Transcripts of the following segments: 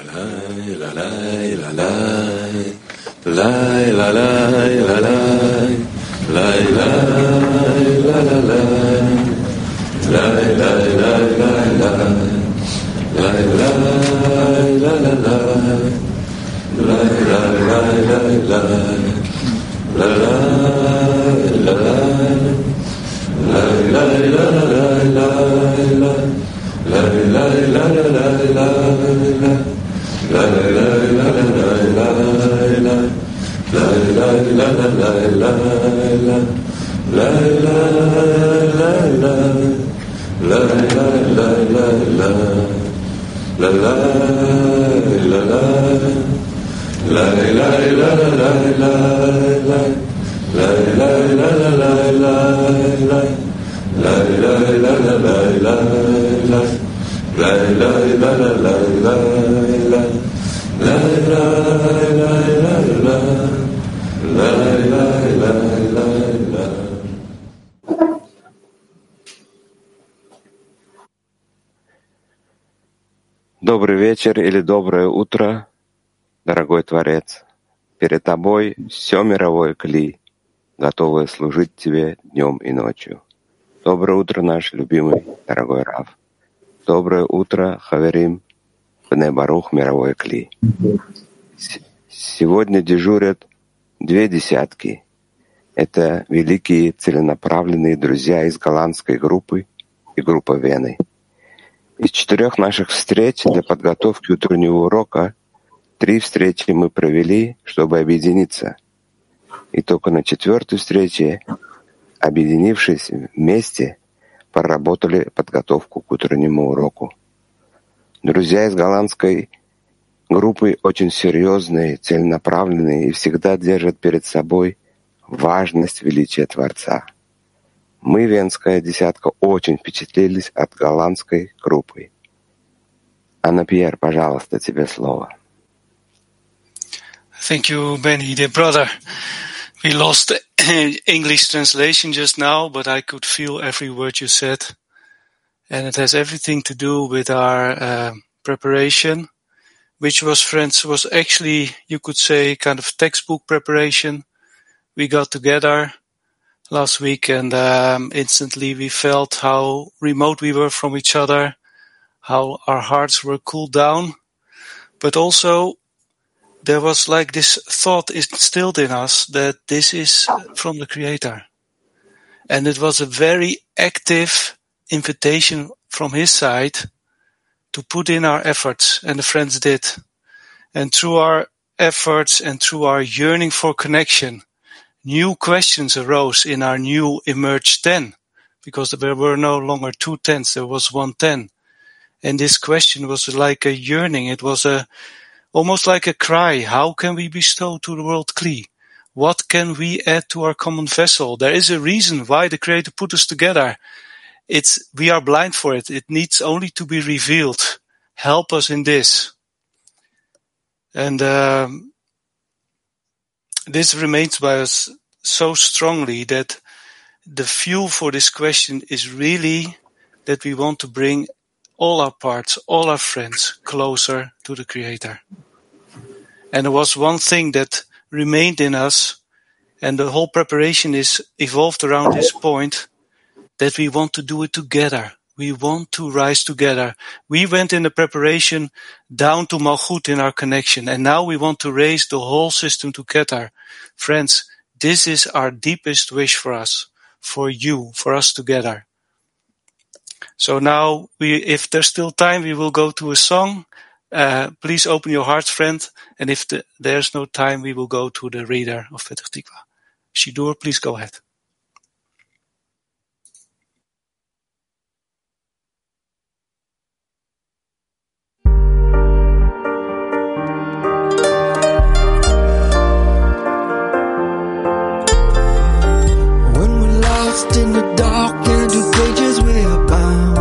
Добрый вечер или доброе утро, дорогой Творец. Перед тобой все мировое кли, готовое служить тебе днем и ночью. Доброе утро, наш любимый, дорогой Рав. Доброе утро, Хаверим, Бней Барух, мировое кли. Сегодня дежурят 2 десятки. Это великие целенаправленные друзья из голландской группы и группы Вены. Из 4 наших встреч для подготовки утреннего урока 3 встречи мы провели, чтобы объединиться. И только на 4-й встрече, объединившись вместе, проработали подготовку к утреннему уроку. Друзья из голландской группы очень серьезные, целенаправленные и всегда держат перед собой важность величия Творца. Мы, венская десятка, очень впечатлились от голландской группы. Анна Пьер, пожалуйста, тебе слово. Thank you, Benny, dear brother. We lost English translation just now, but I could feel every word you said. And it has everything to do with our preparation, which was, friends, was actually, you could say, kind of textbook preparation. We got together last week and instantly we felt how remote we were from each other, how our hearts were cooled down, but also there was like this thought instilled in us that this is from the Creator. And it was a very active invitation from His side to put in our efforts, and the friends did. And through our efforts and through our yearning for connection, new questions arose in our new emerged 10, because there were no longer 2 10s, there was 1 10. And this question was like a yearning, it was almost like a cry. How can we bestow to the world Kli? What can we add to our common vessel? There is a reason why the Creator put us together. We are blind for it. It needs only to be revealed. Help us in this. And this remains by us so strongly that the fuel for this question is really that we want to bring all our parts, all our friends closer to the Creator. And there was one thing that remained in us, and the whole preparation is evolved around this point, that we want to do it together. We want to rise together. We went in the preparation down to Malchut in our connection, and now we want to raise the whole system to Keter. Friends, this is our deepest wish for us, for you, for us together. So now, if there's still time, we will go to a song. Please open your hearts, friend. And if there's no time, we will go to the reader of Petach Tikva. Shidur, please go ahead. When we're lost in the dark and 2 pages we are bound,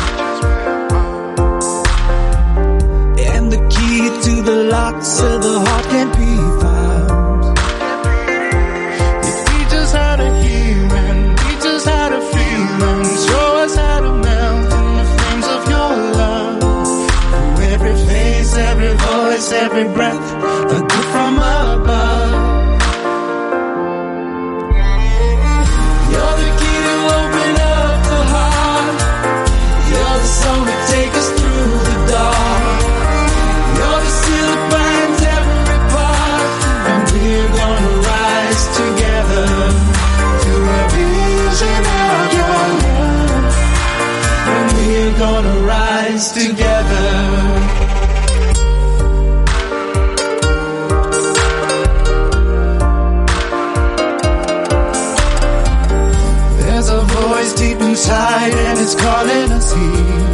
and the key to the lock said the heart can't be found. You teach us how to hear and teach us how to feel and show us how to melt in the flames of your love. Through every face, every voice, voice, every breath, a gift from above. You're the key to open up the heart. You're the song to take us through the dark. You're the seal that binds every part, and we're gonna rise together to a vision of your love. And we're gonna rise together. There's a voice deep inside and it's calling us here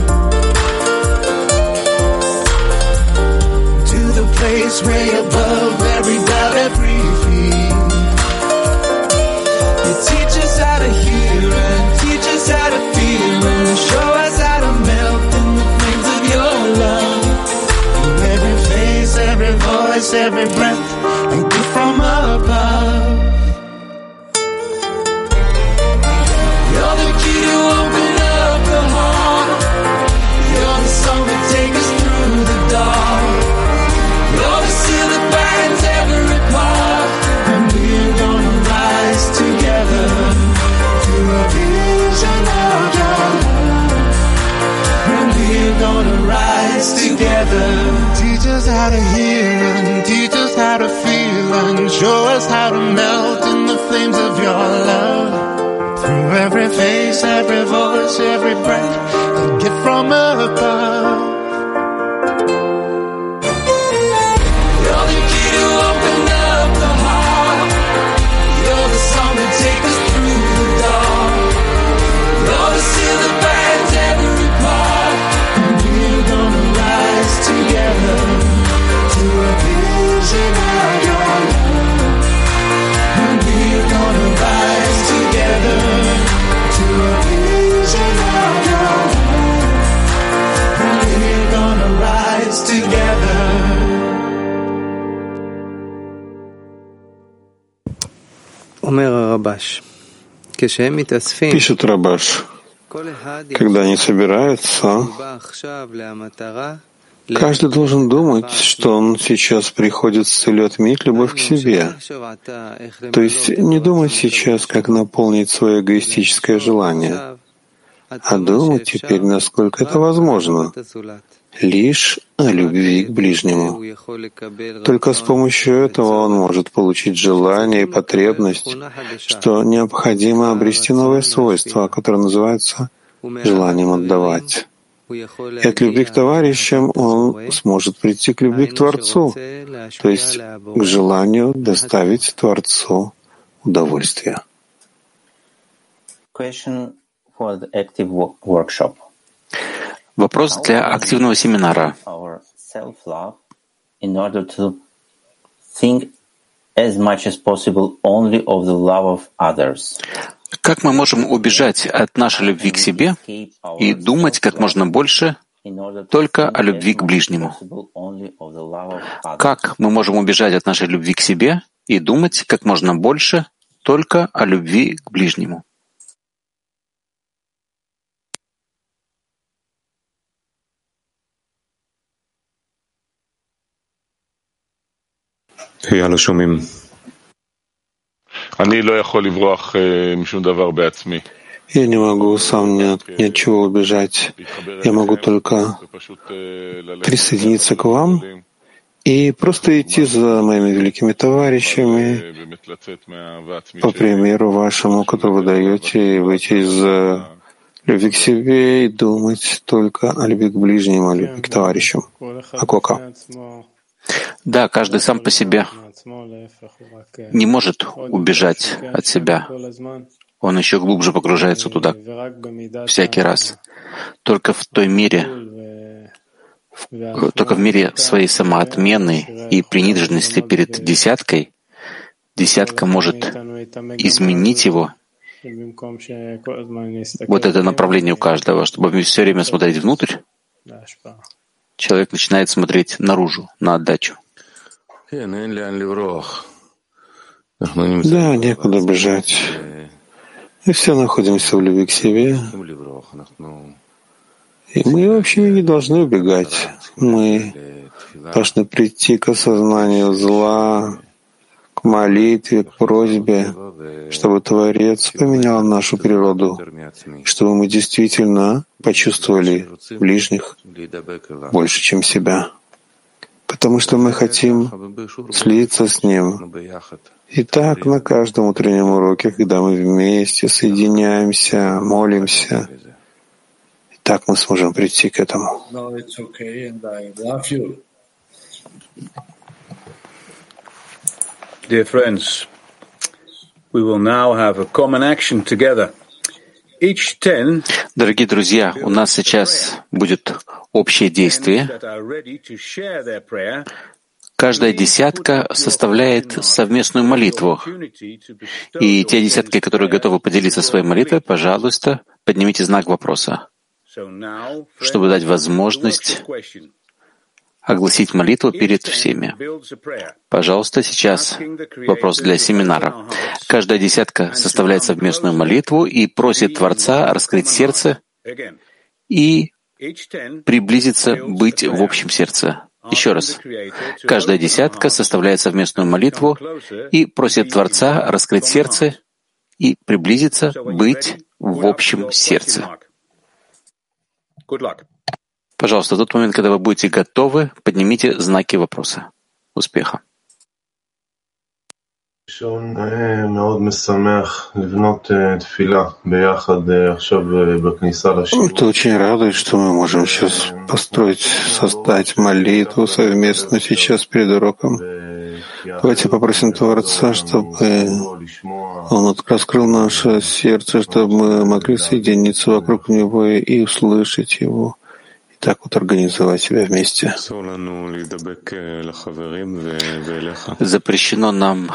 to the place way above every doubt, every fear. You teach us how to hear and teach us how to feel and show us how to melt in the flames of your love. Every face, every voice, every breath, a gift from above. You're the key to open up the heart. You're the song that takes us through the dark. You're the seal that binds every part, and we're gonna rise together to a vision of your love. And we're gonna rise together. Teach us how to hear and teach us how to feel and show us how to melt in the flames of your love. Through every face, every voice, every breath, a gift from above. You're the key to open up the heart. You're the song that takes us through the dark. You're the seal that binds every part, and we're gonna rise together to a vision of your love. And we're gonna rise together to a vision of your love. And we're gonna rise together. Пишет Рабаш, когда они собираются, каждый должен думать, что он сейчас приходит с целью отменить любовь к себе. То есть не думать сейчас, как наполнить свое эгоистическое желание, а думать теперь, насколько это возможно, лишь о любви к ближнему. Только с помощью этого он может получить желание и потребность, что необходимо обрести новое свойство, которое называется желанием отдавать. И от любви к товарищам он сможет прийти к любви к Творцу, то есть к желанию доставить Творцу удовольствие. Вопрос для активного семинара. Как мы можем убежать от нашей любви к себе и думать как можно больше только о любви к ближнему? Как мы можем убежать от нашей любви к себе и думать как можно больше только о любви к ближнему? Я не могу сам ни от чего убежать. Я могу только присоединиться к вам и просто идти за моими великими товарищами по примеру вашему, который вы даете, и выйти из любви к себе и думать только о любви к ближнему, о любви к товарищам. Акока. Да, каждый сам по себе не может убежать от себя. Он еще глубже погружается туда всякий раз. Только в той мере, только в мире своей самоотмены и приниженности перед десяткой, десятка может изменить его. Вот это направление у каждого, чтобы все время смотреть внутрь. Человек начинает смотреть наружу, на отдачу. Да, некуда бежать. Мы все находимся в любви к себе. И мы вообще не должны убегать. Мы должны прийти к осознанию зла, к молитве, к просьбе, чтобы Творец поменял нашу природу, чтобы мы действительно почувствовали ближних больше, чем себя. Потому что мы хотим слиться с Ним. И так на каждом утреннем уроке, когда мы вместе соединяемся, молимся, и так мы сможем прийти к этому. Dear friends, we will now have a common action together. Each 10 Дорогие друзья, у нас сейчас будет общее действие. Каждая десятка составляет совместную молитву. И те десятки, которые готовы поделиться своей молитвой, пожалуйста, поднимите знак вопроса, чтобы дать возможность огласить молитву перед всеми. Пожалуйста, сейчас вопрос для семинара. Каждая десятка составляет совместную молитву и просит Творца раскрыть сердце и приблизиться быть в общем сердце. Еще раз. Каждая десятка составляет совместную молитву и просит Творца раскрыть сердце и приблизиться быть в общем сердце. Пожалуйста, в тот момент, когда вы будете готовы, поднимите знаки вопроса. Успеха. Это очень радует, что мы можем сейчас создать молитву совместно сейчас перед уроком. Давайте попросим Творца, чтобы Он раскрыл наше сердце, чтобы мы могли соединиться вокруг Него и услышать Его. Так вот организовать себя вместе. Запрещено нам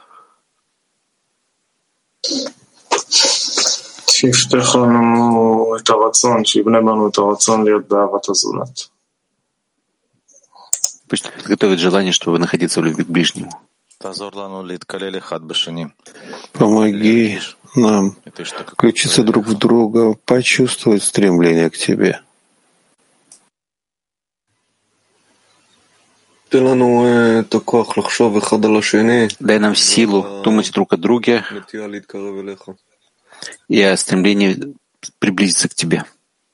пусть подготовит желание, чтобы находиться в любви к ближнему. Помоги нам включиться друг в друга, почувствовать стремление к Тебе. Дай нам силу думать друг о друге и о стремлении приблизиться к Тебе.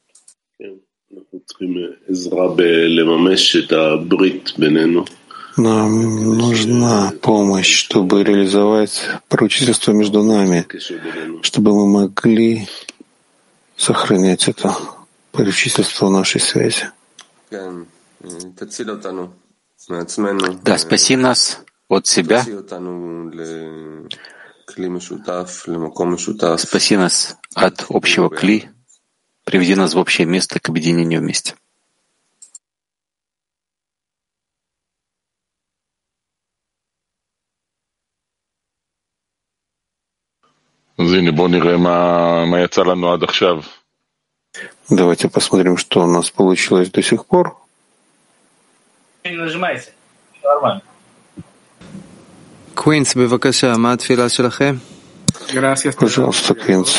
Нам нужна помощь, чтобы реализовать поручительство между нами, чтобы мы могли сохранять это поручительство в нашей связи. Да, спаси нас от себя, спаси нас от общего кли, приведи нас в общее место к объединению вместе. Давайте посмотрим, что у нас получилось до сих пор. Не нажимайте. Нормально. Queens, бевакаша, ма тфила шелахем? Пожалуйста, Квинс.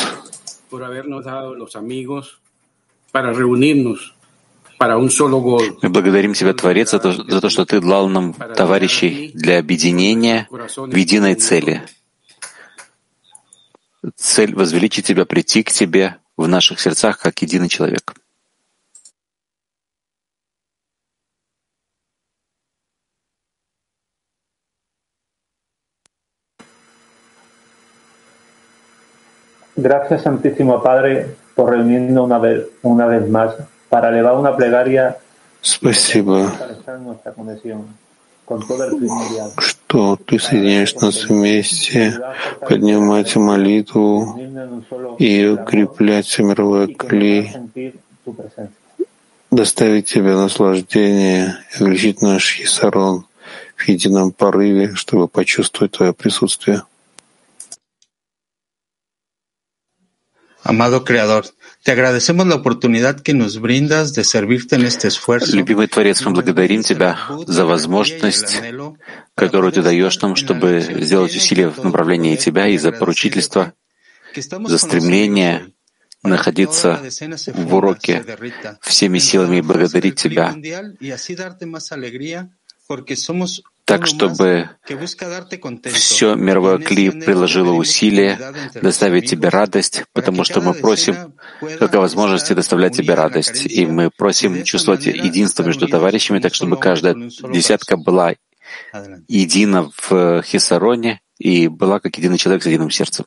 Мы благодарим Тебя, Творец, за то, что Ты дал нам товарищей для объединения в единой цели. Цель — возвеличить Тебя, прийти к Тебе в наших сердцах как единый человек. Gracias, Santísimo Padre, por reunirnos una vez más para elevar una plegaria. Спасибо, что Ты соединяешь нас вместе, поднимать молитву и укреплять все мировое кли, доставить Тебе наслаждение и увеличить наш Есарон в едином порыве, чтобы почувствовать Твое присутствие. Amado Creador, te agradecemos la oportunidad que nos brindas de servirte en este esfuerzo. Любимый Творец, мы благодарим Тебя за возможность, которую Ты даешь нам, чтобы сделать усилия в направлении Тебя, и за поручительство, за стремление находиться в уроке всеми силами и благодарить Тебя, так, чтобы все мировое Кли приложило усилия доставить Тебе радость, потому что мы просим только возможности доставлять Тебе радость. И мы просим чувствовать единство между товарищами, так, чтобы каждая десятка была едина в Хисароне и была как единый человек с единым сердцем.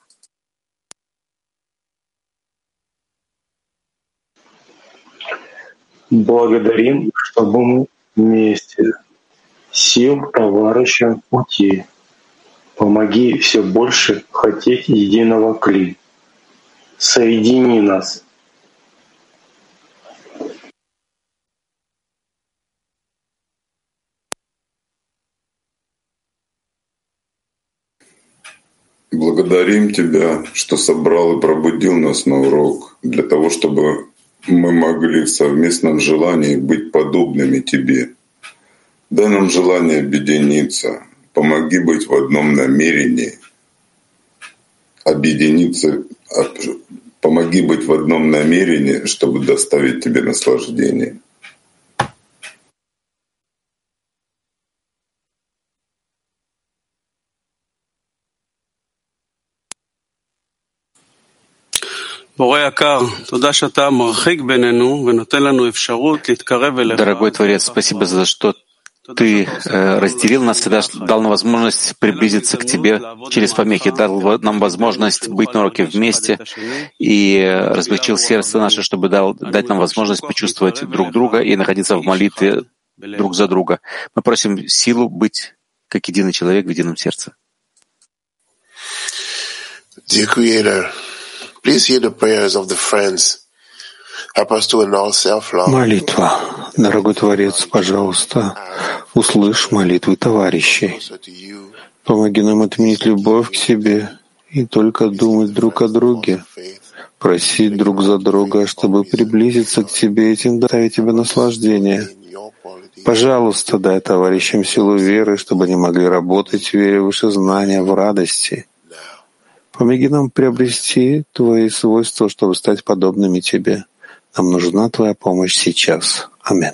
Благодарим, чтобы мы вместе. Сил товарищам пути. Помоги все больше хотеть единого Кли. Соедини нас. Благодарим Тебя, что собрал и пробудил нас на урок, для того, чтобы мы могли в совместном желании быть подобными Тебе. Дай нам желание объединиться, помоги быть в одном намерении, помоги быть в одном намерении, чтобы доставить Тебе наслаждение. Дорогой Творец, спасибо за то, что Ты разделил нас и дал нам возможность приблизиться к Тебе через помехи, дал нам возможность быть на уроке вместе и размягчил сердце наше, чтобы дать нам возможность почувствовать друг друга и находиться в молитве друг за друга. Мы просим силу быть как единый человек в едином сердце. Dear Creator, please hear the prayers of the friends. Help us to annul self-love. Молитва. Дорогой Творец, пожалуйста, услышь молитвы товарищей. Помоги нам отменить любовь к себе и только думать друг о друге, просить друг за друга, чтобы приблизиться к Тебе и этим доставить Тебе наслаждение. Пожалуйста, дай товарищам силу веры, чтобы они могли работать в вере выше знания, в радости. Помоги нам приобрести Твои свойства, чтобы стать подобными Тебе. Нам нужна Твоя помощь сейчас. Аминь.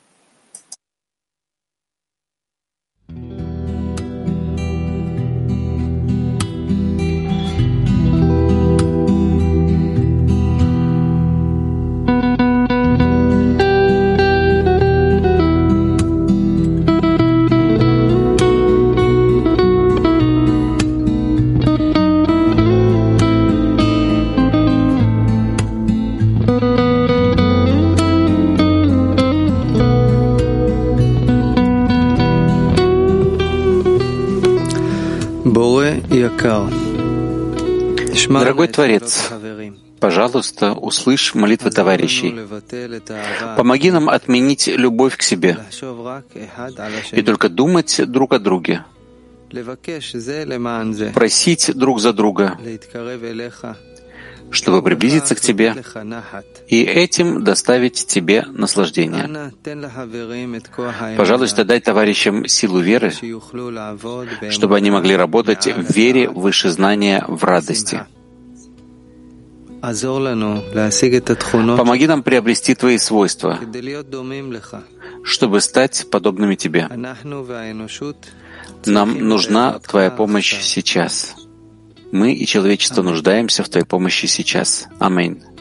Дорогой Творец, пожалуйста, услышь молитвы товарищей. Помоги нам отменить любовь к себе и только думать друг о друге, просить друг за друга, чтобы приблизиться к Тебе и этим доставить Тебе наслаждение. Пожалуйста, дай товарищам силу веры, чтобы они могли работать в вере выше знания, в радости. Помоги нам приобрести Твои свойства, чтобы стать подобными Тебе. Нам нужна Твоя помощь сейчас. Мы и человечество нуждаемся в Твоей помощи сейчас. Аминь.